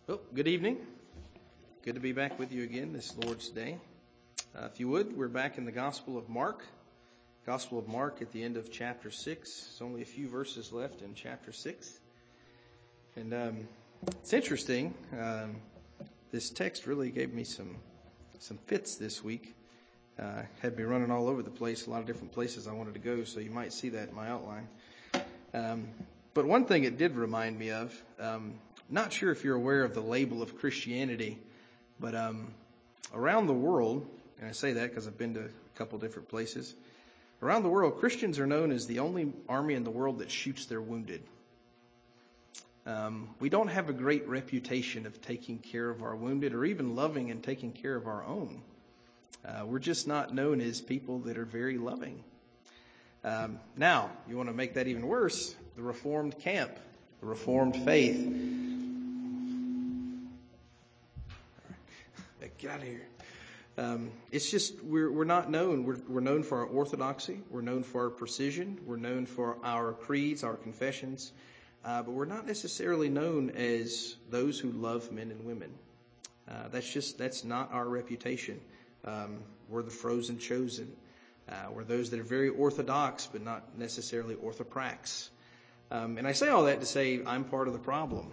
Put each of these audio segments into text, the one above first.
Well, good evening. Good to be back with you again this Lord's Day. If you would, we're back in the Gospel of Mark. Gospel of Mark at the end of chapter 6. There's only a few verses left in chapter 6. And it's interesting. This text really gave me some fits this week. Had me running all over the place, a lot of different places I wanted to go, so you might see that in my outline. But one thing it did remind me of, not sure if you're aware of the label of Christianity, but around the world, and I say that because I've been to a couple different places, around the world, Christians are known as the only army in the world that shoots their wounded. We don't have a great reputation of taking care of our wounded or even loving and taking care of our own. We're just not known as people that are very loving. Now, you want to make that even worse, the Reformed camp, the Reformed faith. Get out of here. It's just we're not known. We're known for our orthodoxy. We're known for our precision. We're known for our creeds, our confessions. But we're not necessarily known as those who love men and women. That's not our reputation. We're the frozen chosen. We're those that are very orthodox, but not necessarily orthoprax. And I say all that to say I'm part of the problem.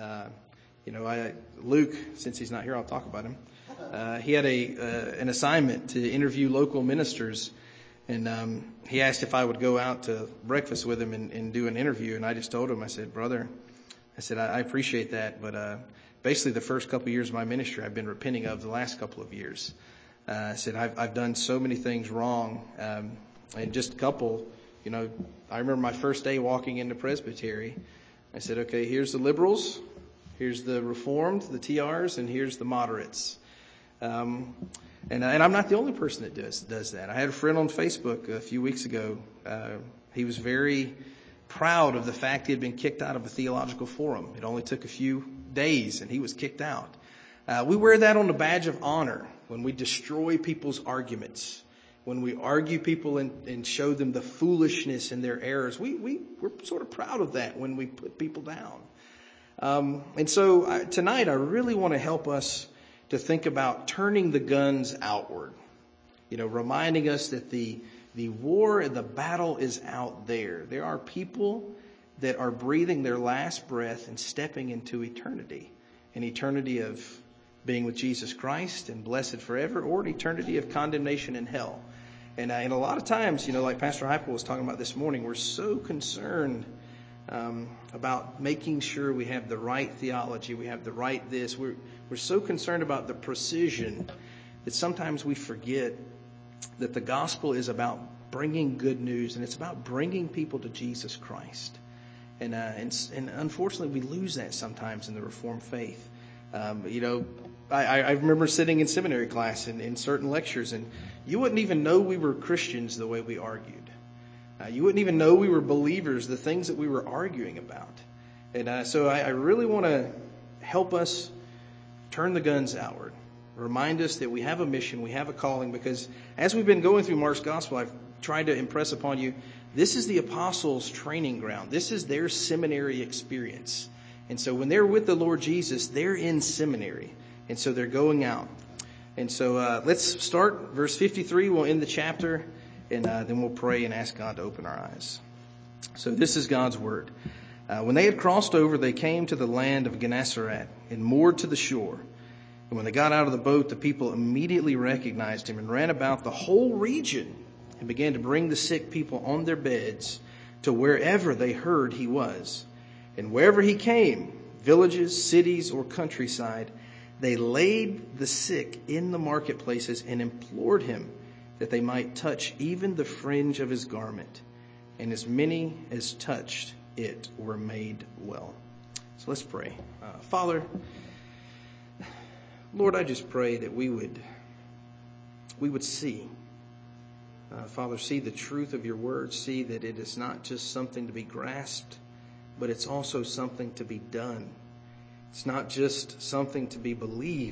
Luke, since he's not here, I'll talk about him. He had an assignment to interview local ministers, and he asked if I would go out to breakfast with him and do an interview. And I just told him, I said, brother, I appreciate that, but basically the first couple of years of my ministry I've been repenting of the last couple of years. I said, I've done so many things wrong, and just a couple, I remember my first day walking into Presbytery. I said, okay, here's the liberals, here's the Reformed, the TRs, and here's the moderates. And I'm not the only person that does that. I had a friend on Facebook a few weeks ago. He was very proud of the fact he had been kicked out of a theological forum. It only took a few days, and he was kicked out. We wear that on the badge of honor when we destroy people's arguments, when we argue people and show them the foolishness in their errors. We're sort of proud of that when we put people down. And so tonight I really want to help us to think about turning the guns outward, reminding us that the war and the battle is out there. There are people that are breathing their last breath and stepping into eternity, an eternity of being with Jesus Christ and blessed forever, or an eternity of condemnation in hell. And a lot of times, like Pastor Heipel was talking about this morning, we're so concerned about making sure we have the right theology, we have the right this. We're so concerned about the precision that sometimes we forget that the gospel is about bringing good news, and it's about bringing people to Jesus Christ. And unfortunately, we lose that sometimes in the Reformed faith. I remember sitting in seminary class in certain lectures, and you wouldn't even know we were Christians the way we argued. You wouldn't even know we were believers, the things that we were arguing about. And so I really want to help us turn the guns outward. Remind us that we have a mission, we have a calling, because as we've been going through Mark's Gospel, I've tried to impress upon you, this is the apostles' training ground. This is their seminary experience. And so when they're with the Lord Jesus, they're in seminary. And so they're going out. And so let's start. Verse 53, we'll end the chapter. And then we'll pray and ask God to open our eyes. So this is God's word. When they had crossed over, they came to the land of Gennesaret and moored to the shore. And when they got out of the boat, the people immediately recognized him and ran about the whole region and began to bring the sick people on their beds to wherever they heard he was. And wherever he came, villages, cities, or countryside, they laid the sick in the marketplaces and implored him that they might touch even the fringe of his garment. And as many as touched it were made well. So let's pray. Father, Lord, I just pray that we would see, Father, see the truth of your word, see that it is not just something to be grasped, but it's also something to be done. It's not just something to be believed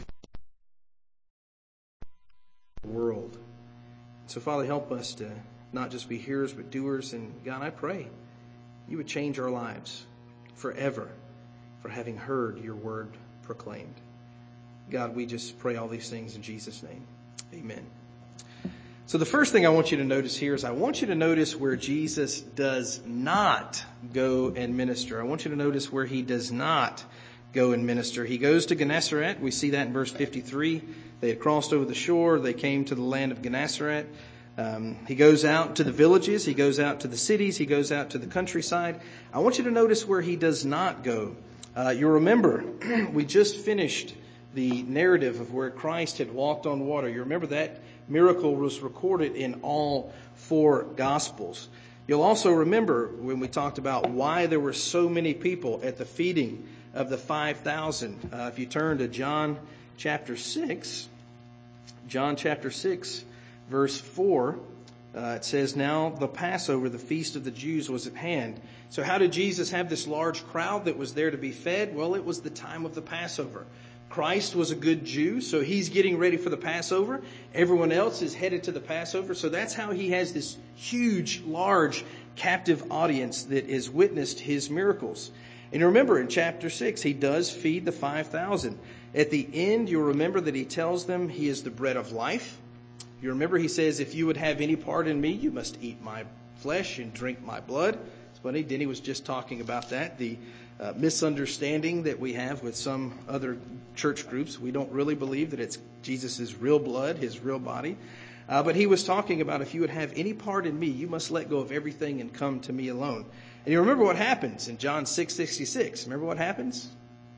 in the world. So, Father, help us to not just be hearers, but doers. And God, I pray you would change our lives forever for having heard your word proclaimed. God, we just pray all these things in Jesus' name. Amen. So the first thing I want you to notice here is I want you to notice where Jesus does not go and minister. I want you to notice where he does not go and minister. He goes to Gennesaret. We see that in verse 53. They had crossed over the shore. They came to the land of Gennesaret. He goes out to the villages. He goes out to the cities. He goes out to the countryside. I want you to notice where he does not go. You'll remember we just finished the narrative of where Christ had walked on water. You remember that miracle was recorded in all four Gospels. You'll also remember when we talked about why there were so many people at the feeding of the 5,000. If you turn to John chapter 6, verse 4, it says, "Now the Passover, the feast of the Jews, was at hand." So how did Jesus have this large crowd that was there to be fed? Well, it was the time of the Passover. Christ was a good Jew, so he's getting ready for the Passover. Everyone else is headed to the Passover. So that's how he has this huge, large, captive audience that has witnessed his miracles. And you remember in chapter 6, he does feed the 5,000. At the end, you'll remember that he tells them he is the bread of life. You remember he says, if you would have any part in me, you must eat my flesh and drink my blood. It's funny, Denny was just talking about that, the misunderstanding that we have with some other church groups. We don't really believe that it's Jesus' real blood, his real body. But he was talking about if you would have any part in me, you must let go of everything and come to me alone. And you remember what happens in John 6:66. Remember what happens?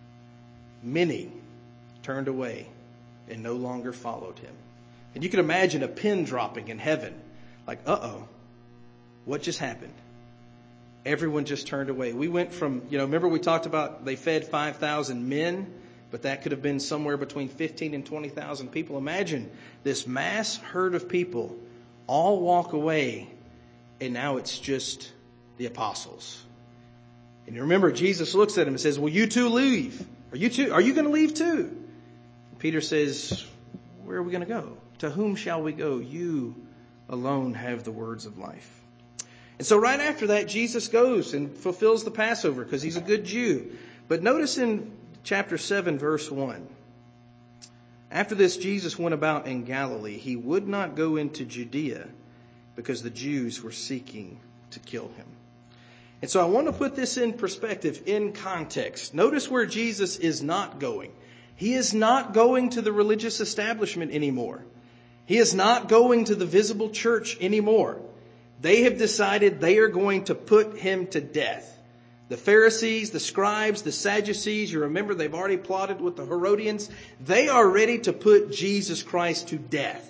Many turned away and no longer followed him. And you can imagine a pin dropping in heaven. Like, what just happened? Everyone just turned away. We went from, remember we talked about they fed 5,000 men, but that could have been somewhere between 15 and 20,000 people. Imagine this mass herd of people all walk away, and now it's just the apostles. And you remember Jesus looks at him and says, "Will you two leave? Are you going to leave too?" And Peter says, "Where are we going to go? To whom shall we go? You alone have the words of life." And so right after that, Jesus goes and fulfills the Passover because he's a good Jew. But notice in chapter 7, verse 1, after this, Jesus went about in Galilee. He would not go into Judea because the Jews were seeking to kill him. And so I want to put this in perspective, in context. Notice where Jesus is not going. He is not going to the religious establishment anymore. He is not going to the visible church anymore. They have decided they are going to put him to death. The Pharisees, the scribes, the Sadducees, you remember they've already plotted with the Herodians. They are ready to put Jesus Christ to death.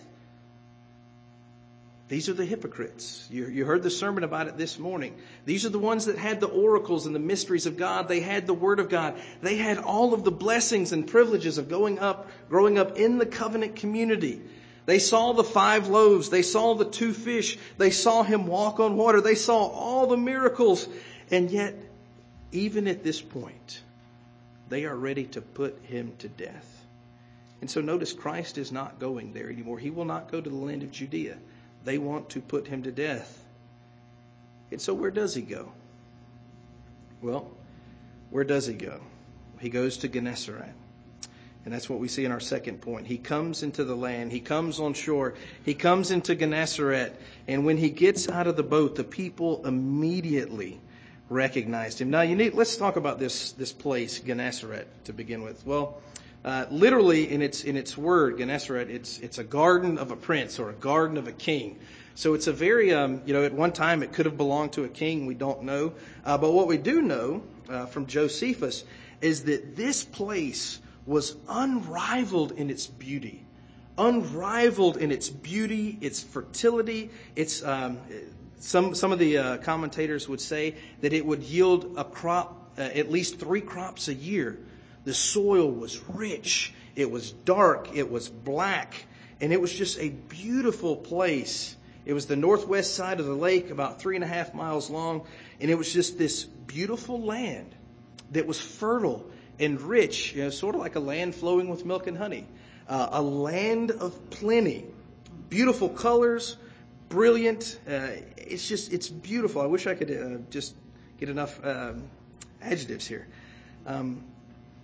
These are the hypocrites. You heard the sermon about it this morning. These are the ones that had the oracles and the mysteries of God. They had the Word of God. They had all of the blessings and privileges of growing up in the covenant community. They saw the 5 loaves. They saw the 2 fish. They saw him walk on water. They saw all the miracles. And yet, even at this point, they are ready to put him to death. And so notice Christ is not going there anymore. He will not go to the land of Judea. They want to put him to death. And so where does he go? Well, where does he go? He goes to Gennesaret. And that's what we see in our second point. He comes into the land. He comes on shore. He comes into Gennesaret. And when he gets out of the boat, the people immediately recognized him. Now, let's talk about this place, Gennesaret, to begin with. Well, literally in its word, Gennesaret, it's a garden of a prince or a garden of a king. So it's a very, at one time it could have belonged to a king. We don't know. But what we do know from Josephus is that this place was unrivaled in its beauty. Unrivaled in its beauty, its fertility. Its some of the commentators would say that it would yield a crop, at least 3 crops a year. The soil was rich. It was dark. It was black. And it was just a beautiful place. It was the northwest side of the lake, about 3.5 miles long. And it was just this beautiful land that was fertile and rich, sort of like a land flowing with milk and honey. A land of plenty. Beautiful colors, brilliant. It's beautiful. I wish I could just get enough adjectives here.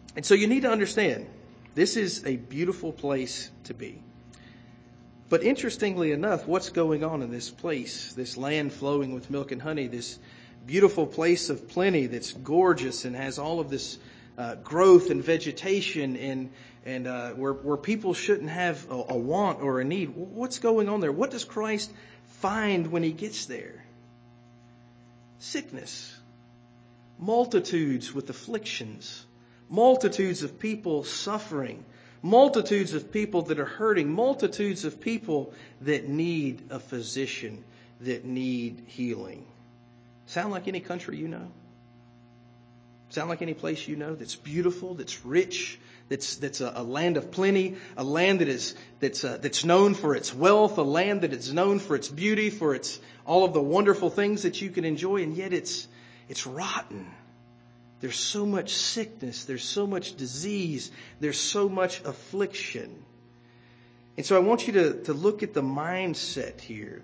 And so you need to understand, this is a beautiful place to be. But interestingly enough, what's going on in this place, this land flowing with milk and honey, this beautiful place of plenty that's gorgeous and has all of this growth and vegetation and where people shouldn't have a want or a need. What's going on there? What does Christ find when he gets there? Sickness. Multitudes with afflictions. Multitudes of people suffering. Multitudes of people that are hurting. Multitudes of people that need a physician, that need healing. Sound like any country you know? Sound like any place you know that's beautiful, that's rich, that's a land of plenty, a land that's known for its wealth, a land that is known for its beauty, for its all of the wonderful things that you can enjoy, and yet it's rotten. There's so much sickness, there's so much disease, there's so much affliction. And so I want you to look at the mindset here.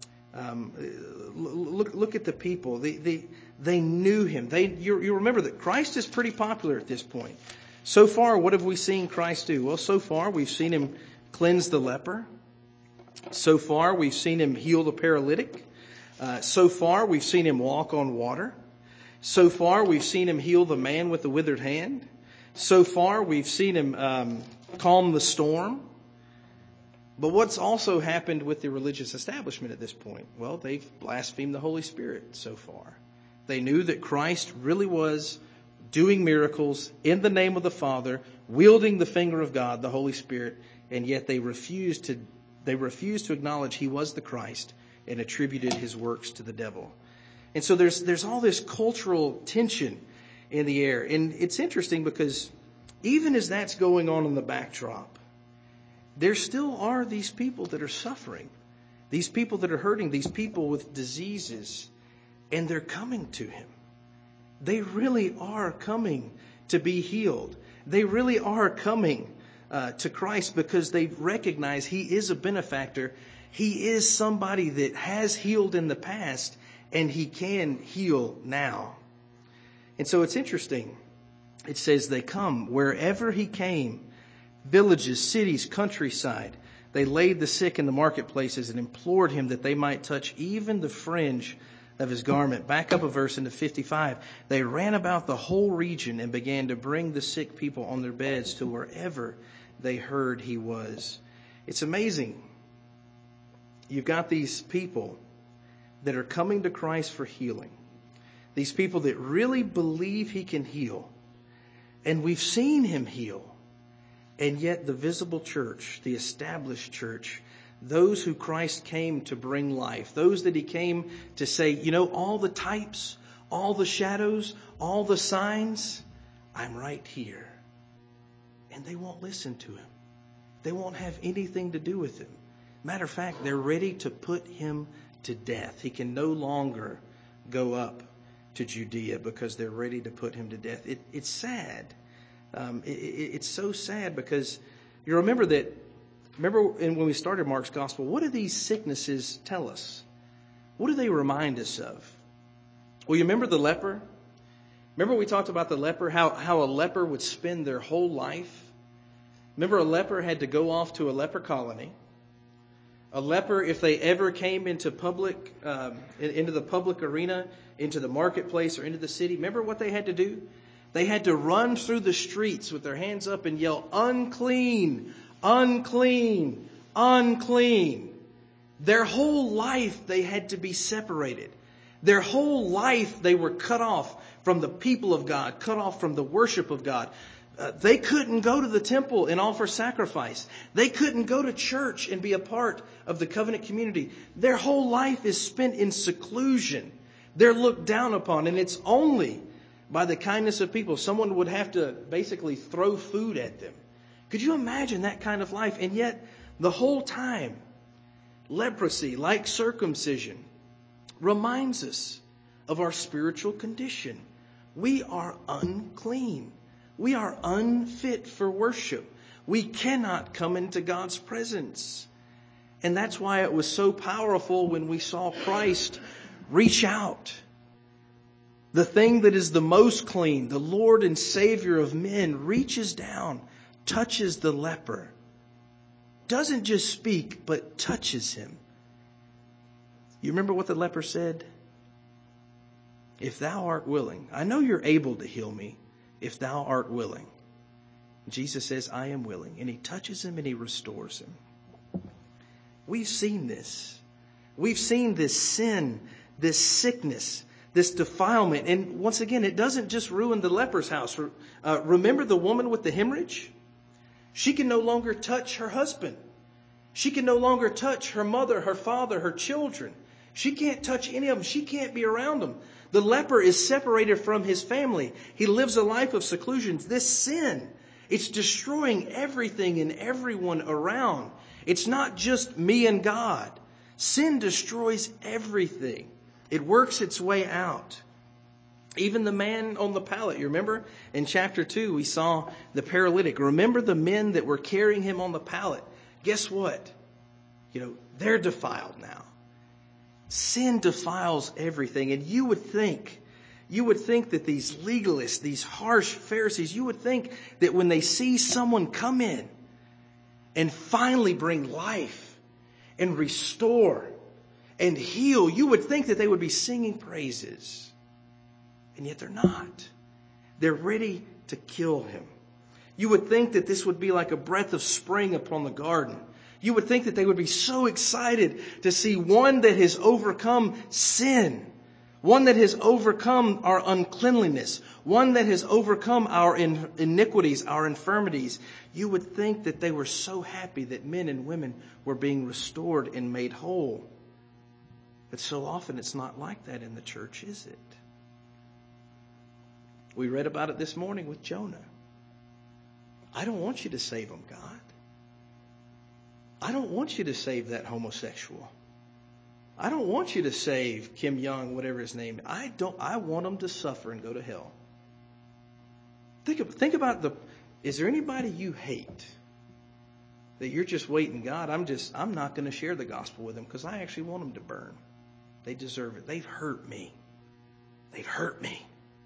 Look at the people. They knew him. You remember that Christ is pretty popular at this point. So far, what have we seen Christ do? Well, so far we've seen him cleanse the leper. So far we've seen him heal the paralytic. So far we've seen him walk on water. So far we've seen him heal the man with the withered hand. So far we've seen him calm the storm. But what's also happened with the religious establishment at this point? Well, they've blasphemed the Holy Spirit so far. They knew that Christ really was doing miracles in the name of the Father, wielding the finger of God, the Holy Spirit, and yet they refused to acknowledge he was the Christ and attributed his works to the devil. And so there's all this cultural tension in the air. And it's interesting because even as that's going on in the backdrop, there still are these people that are suffering, these people that are hurting, these people with diseases, and they're coming to him. They really are coming to be healed. They really are coming to Christ because they recognize he is a benefactor. He is somebody that has healed in the past, and he can heal now. And so it's interesting. It says they come wherever he came. Villages, cities, countryside. They laid the sick in the marketplaces and implored him that they might touch even the fringe of his garment. Back up a verse into 55. They ran about the whole region and began to bring the sick people on their beds to wherever they heard he was. It's amazing. You've got these people that are coming to Christ for healing. These people that really believe he can heal. And we've seen him heal. And yet the visible church, the established church, those who Christ came to bring life, those that he came to say, all the types, all the shadows, all the signs, I'm right here. And they won't listen to him. They won't have anything to do with him. Matter of fact, they're ready to put him to death. He can no longer go up to Judea because they're ready to put him to death. It's sad. It's so sad because you remember when we started Mark's Gospel, what do these sicknesses tell us? What do they remind us of? Well, you remember the leper? Remember we talked about the leper, how a leper would spend their whole life? Remember a leper had to go off to a leper colony. A leper, if they ever came into the public arena, into the marketplace or into the city, remember what they had to do? They had to run through the streets with their hands up and yell, unclean, unclean, unclean. Their whole life they had to be separated. Their whole life they were cut off from the people of God, cut off from the worship of God. They couldn't go to the temple and offer sacrifice. They couldn't go to church and be a part of the covenant community. Their whole life is spent in seclusion. They're looked down upon, and it's only by the kindness of people. Someone would have to basically throw food at them. Could you imagine that kind of life? And yet, the whole time, leprosy, like circumcision, reminds us of our spiritual condition. We are unclean. We are unfit for worship. We cannot come into God's presence. And that's why it was so powerful when we saw Christ reach out The thing that is the most clean, the Lord and Savior of men, reaches down, touches the leper. Doesn't just speak, but touches him. You remember what the leper said? If thou art willing, I know you're able to heal me, if thou art willing. Jesus says, I am willing. And he touches him and he restores him. We've seen this. We've seen this sin, this sickness, this defilement. And once again, it doesn't just ruin the leper's house. Remember the woman with the hemorrhage? She can no longer touch her husband. She can no longer touch her mother, her father, her children. She can't touch any of them. She can't be around them. The leper is separated from his family. He lives a life of seclusion. This sin, it's destroying everything and everyone around. It's not just me and God. Sin destroys everything. It works its way out. Even the man on the pallet, you remember? In chapter 2, we saw the paralytic. Remember the men that were carrying him on the pallet? Guess what? They're defiled now. Sin defiles everything. And you would think that these legalists, these harsh Pharisees, you would think that when they see someone come in and finally bring life and restore and heal, you would think that they would be singing praises. And yet they're not. They're ready to kill him. You would think that this would be like a breath of spring upon the garden. You would think that they would be so excited to see one that has overcome sin, one that has overcome our uncleanliness, one that has overcome our iniquities, our infirmities. You would think that they were so happy that men and women were being restored and made whole. But so often it's not like that in the church, is it? We read about it this morning with Jonah. I don't want you to save him, God. I don't want you to save that homosexual. I don't want you to save Kim Young, whatever his name is. I want him to suffer and go to hell. Think about is there anybody you hate that you're just waiting, God, I'm not going to share the gospel with them because I actually want them to burn. They deserve it. They've hurt me. They've hurt me.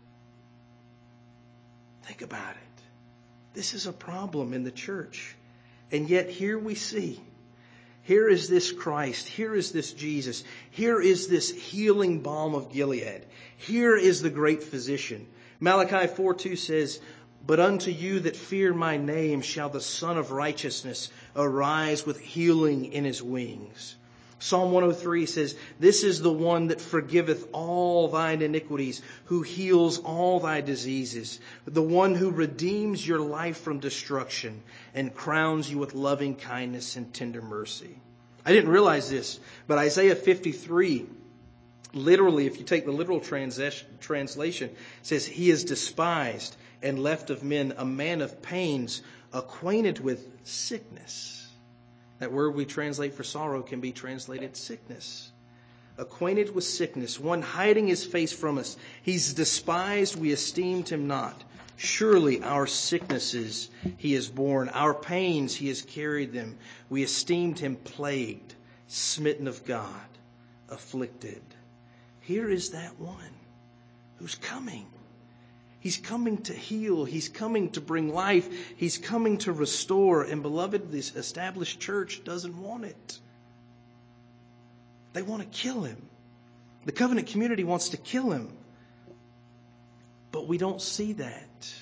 Think about it. This is a problem in the church. And yet here we see, here is this Christ, here is this Jesus, here is this healing balm of Gilead. Here is the great physician. Malachi 4:2 says, but unto you that fear my name shall the Son of Righteousness arise with healing in his wings. Psalm 103 says, this is the one that forgiveth all thine iniquities, who heals all thy diseases, the one who redeems your life from destruction and crowns you with loving kindness and tender mercy. I didn't realize this, but Isaiah 53, literally, if you take the literal translation, says, he is despised and left of men, a man of pains, acquainted with sickness. That word we translate for sorrow can be translated sickness. Acquainted with sickness, one hiding his face from us. He's despised, we esteemed him not. Surely our sicknesses he has borne, our pains he has carried them. We esteemed him plagued, smitten of God, afflicted. Here is that one who's coming. He's coming to heal. He's coming to bring life. He's coming to restore. And beloved, this established church doesn't want it. They want to kill him. The covenant community wants to kill him. But we don't see that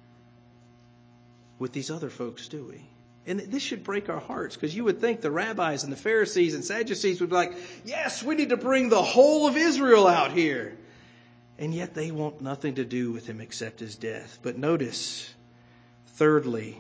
with these other folks, do we? And this should break our hearts, because you would think the rabbis and the Pharisees and Sadducees would be like, yes, we need to bring the whole of Israel out here. And yet they want nothing to do with him except his death. But notice, thirdly,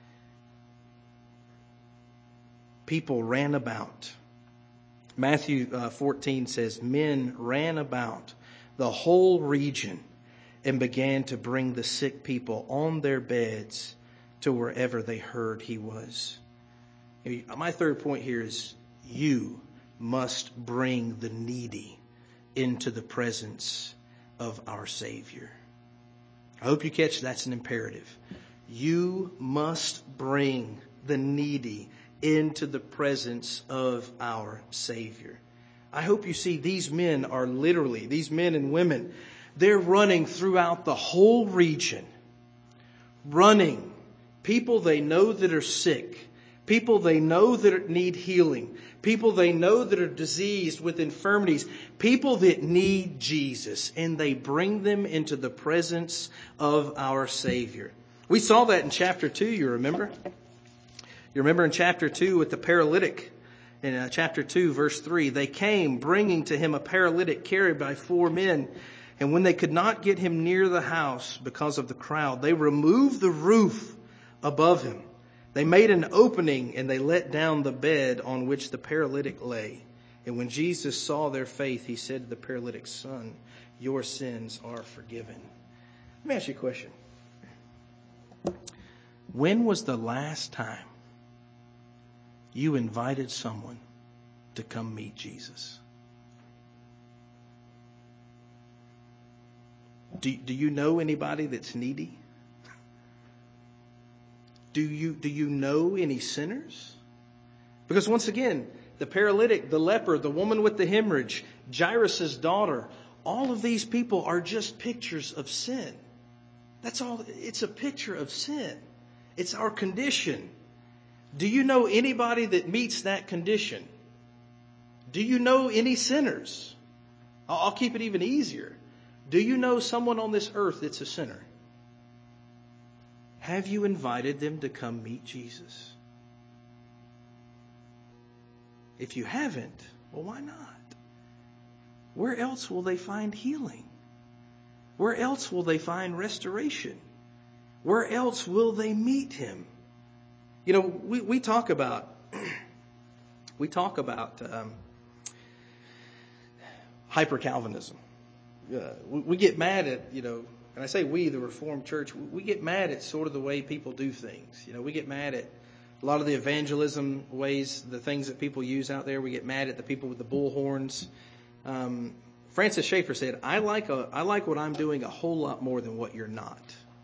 people ran about. Matthew 14 says, men ran about the whole region and began to bring the sick people on their beds to wherever they heard he was. My third point here is you must bring the needy into the presence of our Savior. I hope you catch that's an imperative. You must bring the needy into the presence of our Savior. I hope you see these men and women, They're running throughout the whole region. Running. People they know that are sick. People they know that need healing. People they know that are diseased with infirmities. People that need Jesus. And they bring them into the presence of our Savior. We saw that in chapter 2, you remember? You remember in chapter 2 with the paralytic. In chapter 2, verse 3, they came bringing to him a paralytic carried by 4 men. And when they could not get him near the house because of the crowd, they removed the roof above him. They made an opening and they let down the bed on which the paralytic lay. And when Jesus saw their faith, he said to the paralytic, "Son, your sins are forgiven." Let me ask you a question. When was the last time you invited someone to come meet Jesus? Do you know anybody that's needy? Do you know any sinners? Because once again, the paralytic, the leper, the woman with the hemorrhage, Jairus' daughter, all of these people are just pictures of sin. That's all. It's a picture of sin. It's our condition. Do you know anybody that meets that condition? Do you know any sinners? I'll keep it even easier. Do you know someone on this earth that's a sinner? Have you invited them to come meet Jesus? If you haven't, well, why not? Where else will they find healing? Where else will they find restoration? Where else will they meet him? You know, we talk about hyper-Calvinism. We get mad at, and I say we, the Reformed Church, we get mad at sort of the way people do things. We get mad at a lot of the evangelism ways, the things that people use out there. We get mad at the people with the bullhorns. Francis Schaeffer said, I like what I'm doing a whole lot more than what you're not.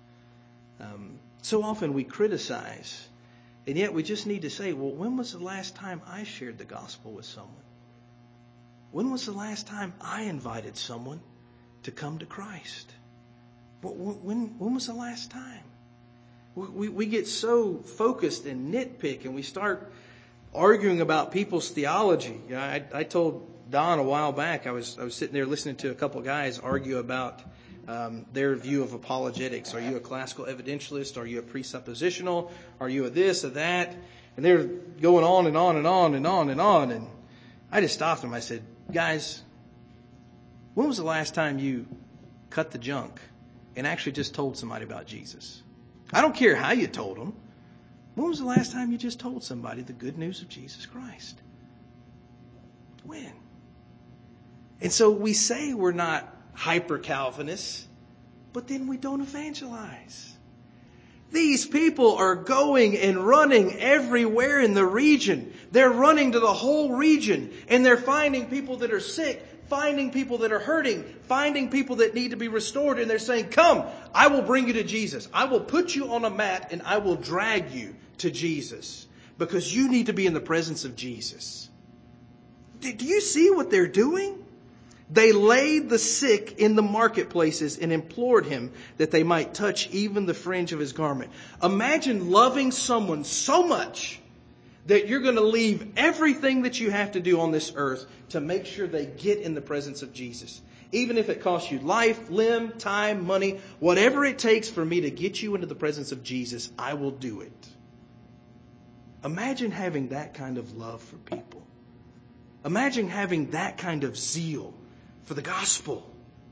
So often we criticize, and yet we just need to say, well, when was the last time I shared the gospel with someone? When was the last time I invited someone to come to Christ? When was the last time? We get so focused and nitpick, and we start arguing about people's theology. I told Don a while back, I was sitting there listening to a couple of guys argue about their view of apologetics. Are you a classical evidentialist? Are you a presuppositional? Are you a this or that? And they're going on and on and on and on and on. And I just stopped them. I said, guys, when was the last time you cut the junk and actually just told somebody about Jesus? I don't care how you told them. When was the last time you just told somebody the good news of Jesus Christ? When? And so we say we're not hyper-Calvinists, but then we don't evangelize. These people are going and running everywhere in the region. They're running to the whole region, and they're finding people that are sick, finding people that are hurting, finding people that need to be restored, and they're saying, come, I will bring you to Jesus. I will put you on a mat and I will drag you to Jesus because you need to be in the presence of Jesus. Do you see what they're doing? They laid the sick in the marketplaces and implored him that they might touch even the fringe of his garment. Imagine loving someone so much that you're going to leave everything that you have to do on this earth to make sure they get in the presence of Jesus. Even if it costs you life, limb, time, money, whatever it takes for me to get you into the presence of Jesus, I will do it. Imagine having that kind of love for people. Imagine having that kind of zeal for the gospel.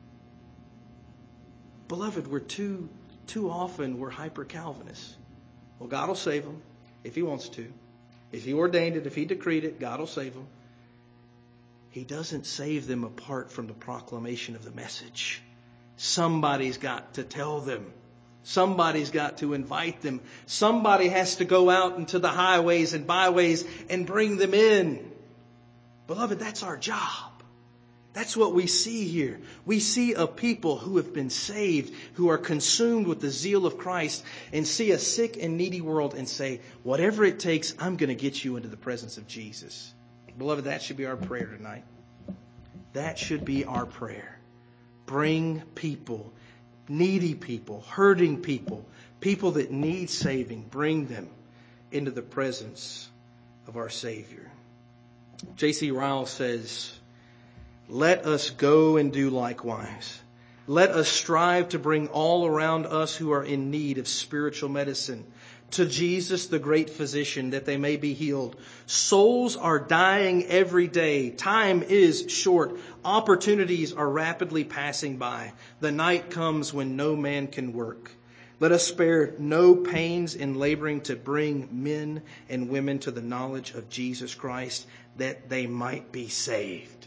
Beloved, we're too often we're hyper-Calvinists. Well, God will save them if he wants to. If he ordained it, if he decreed it, God will save them. He doesn't save them apart from the proclamation of the message. Somebody's got to tell them. Somebody's got to invite them. Somebody has to go out into the highways and byways and bring them in. Beloved, that's our job. That's what we see here. We see a people who have been saved, who are consumed with the zeal of Christ, and see a sick and needy world and say, whatever it takes, I'm going to get you into the presence of Jesus. Beloved, that should be our prayer tonight. That should be our prayer. bring people, needy people, hurting people, people that need saving, bring them into the presence of our Savior. J.C. Ryle says, "Let us go and do likewise. Let us strive to bring all around us who are in need of spiritual medicine to Jesus, the great physician, that they may be healed. Souls are dying every day. Time is short. Opportunities are rapidly passing by. The night comes when no man can work. Let us spare no pains in laboring to bring men and women to the knowledge of Jesus Christ, that they might be saved."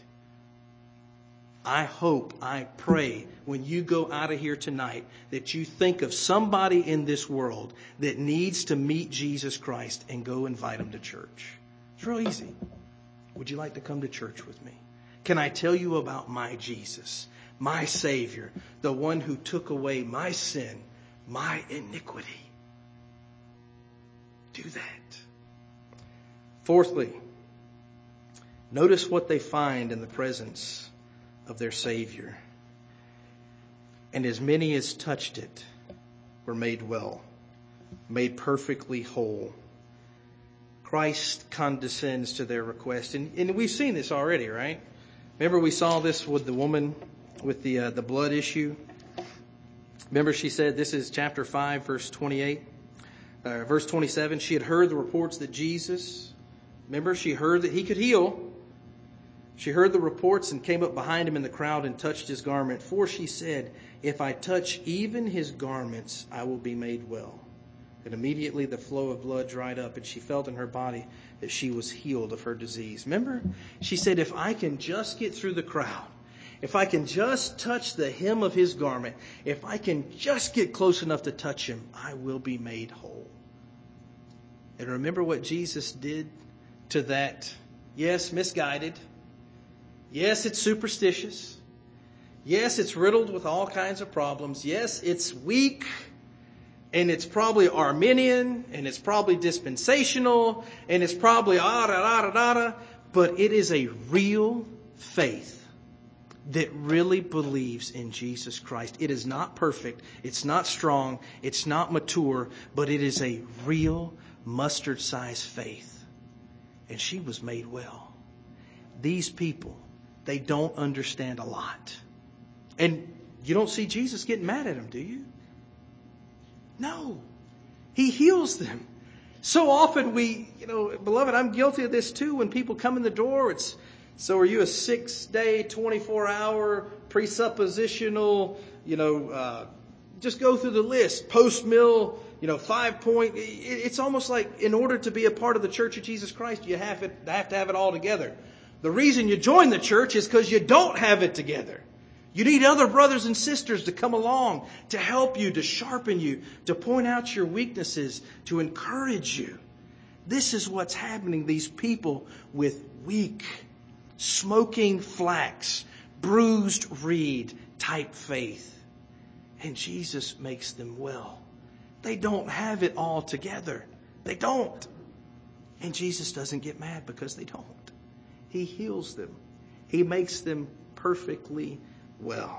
I hope, I pray, when you go out of here tonight, that you think of somebody in this world that needs to meet Jesus Christ and go invite them to church. It's real easy. Would you like to come to church with me? Can I tell you about my Jesus, my Savior, the one who took away my sin, my iniquity? Do that. Fourthly, notice what they find in the presence of their Savior. "And as many as touched it were made well," made perfectly whole. Christ condescends to their request. And we've seen this already, right? Remember we saw this with the woman with the blood issue. Remember she said, this is chapter 5, verse 28. Verse 27, she had heard the reports that Jesus, remember, she heard that he could heal. She heard the reports and came up behind him in the crowd and touched his garment. For she said, "If I touch even his garments, I will be made well." And immediately the flow of blood dried up, and she felt in her body that she was healed of her disease. Remember? She said, if I can just get through the crowd, if I can just touch the hem of his garment, if I can just get close enough to touch him, I will be made whole. And remember what Jesus did to that, yes, misguided. Yes, it's superstitious. Yes, it's riddled with all kinds of problems. Yes, it's weak. And it's probably Arminian. And it's probably dispensational. And it's probably but it is a real faith that really believes in Jesus Christ. It is not perfect. It's not strong. It's not mature. But it is a real mustard-sized faith. And she was made well. These people, they don't understand a lot. And you don't see Jesus getting mad at them, do you? No. He heals them. So often beloved, I'm guilty of this too. When people come in the door, it's, so are you a 6-day, 24-hour, presuppositional, just go through the list, post-mill, 5-point. It's almost like in order to be a part of the Church of Jesus Christ, you have to have it all together. The reason you join the church is because you don't have it together. You need other brothers and sisters to come along, to help you, to sharpen you, to point out your weaknesses, to encourage you. This is what's happening. These people with weak, smoking flax, bruised reed type faith. And Jesus makes them well. They don't have it all together. They don't. And Jesus doesn't get mad because they don't. He heals them. He makes them perfectly well.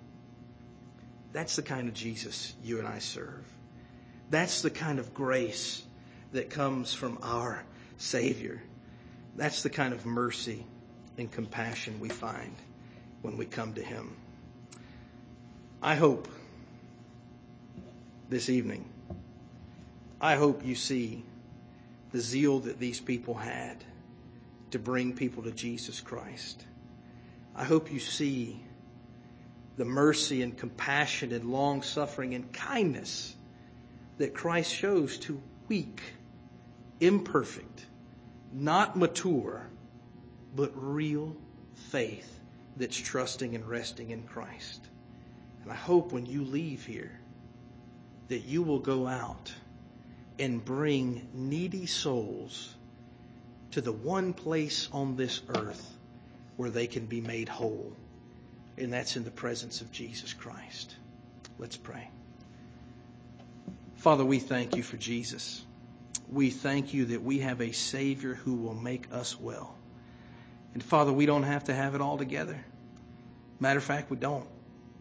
That's the kind of Jesus you and I serve. That's the kind of grace that comes from our Savior. That's the kind of mercy and compassion we find when we come to Him. I hope this evening, I hope you see the zeal that these people had to bring people to Jesus Christ. I hope you see the mercy and compassion and long suffering and kindness that Christ shows to weak, imperfect, not mature, but real faith that's trusting and resting in Christ. And I hope when you leave here that you will go out and bring needy souls to the one place on this earth where they can be made whole. And that's in the presence of Jesus Christ. Let's pray. Father, we thank you for Jesus. We thank you that we have a Savior who will make us well. And Father, we don't have to have it all together. Matter of fact, we don't.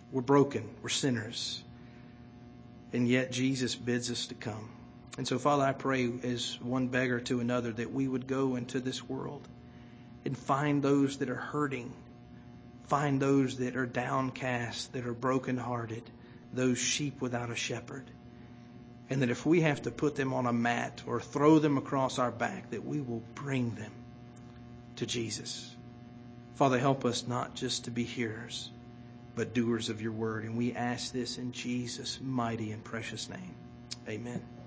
We're broken. We're sinners. And yet Jesus bids us to come. And so, Father, I pray as one beggar to another that we would go into this world and find those that are hurting, find those that are downcast, that are brokenhearted, those sheep without a shepherd. And that if we have to put them on a mat or throw them across our back, that we will bring them to Jesus. Father, help us not just to be hearers, but doers of your word. And we ask this in Jesus' mighty and precious name. Amen.